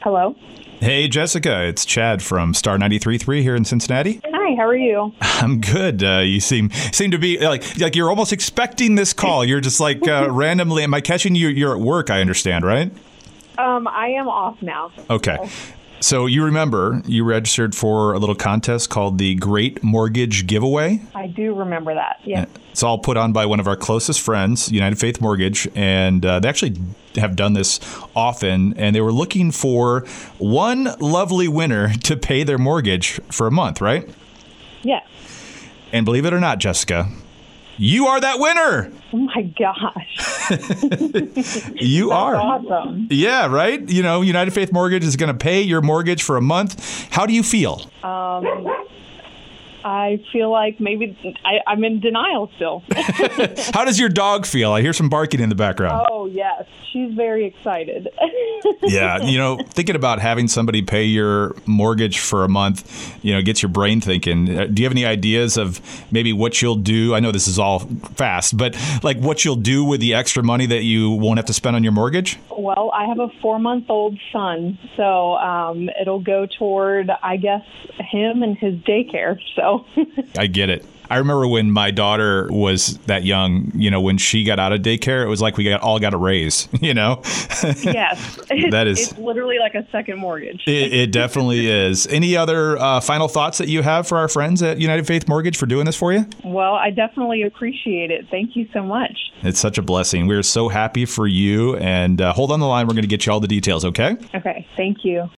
Hello. Hey, Jessica, it's Chad from Star 93.3 here in Cincinnati. Hi, how are you? I'm good. You seem to be like you're almost expecting this call. You're just like randomly. Am I catching you? You're at work, I understand, right? I am off now. Okay. So you remember you registered for a little contest called the Great Mortgage Giveaway? I do remember that, yes. It's all put on by one of our closest friends, United Faith Mortgage, and they actually have done this often, and they were looking for one lovely winner to pay their mortgage for a month, right? Yes. And believe it or not, Jessica, you are that winner. Oh, my gosh. You are. Awesome. Yeah, right? You know, United Faith Mortgage is going to pay your mortgage for a month. How do you feel? I feel like maybe I'm in denial still. How does your dog feel? I hear some barking in the background. Oh, yes. She's very excited. Yeah, thinking about having somebody pay your mortgage for a month, gets your brain thinking. Do you have any ideas of maybe what you'll do? I know this is all fast, but like what you'll do with the extra money that you won't have to spend on your mortgage? Well, I have a 4-month-old son, so it'll go toward, I guess, him and his daycare. So I get it. I remember when my daughter was that young, when she got out of daycare, it was like we all got a raise, Yes. It's literally like a second mortgage. It definitely is. Any other final thoughts that you have for our friends at United Faith Mortgage for doing this for you? Well, I definitely appreciate it. Thank you so much. It's such a blessing. We're so happy for you. And hold on the line. We're going to get you all the details, okay? Okay. Thank you.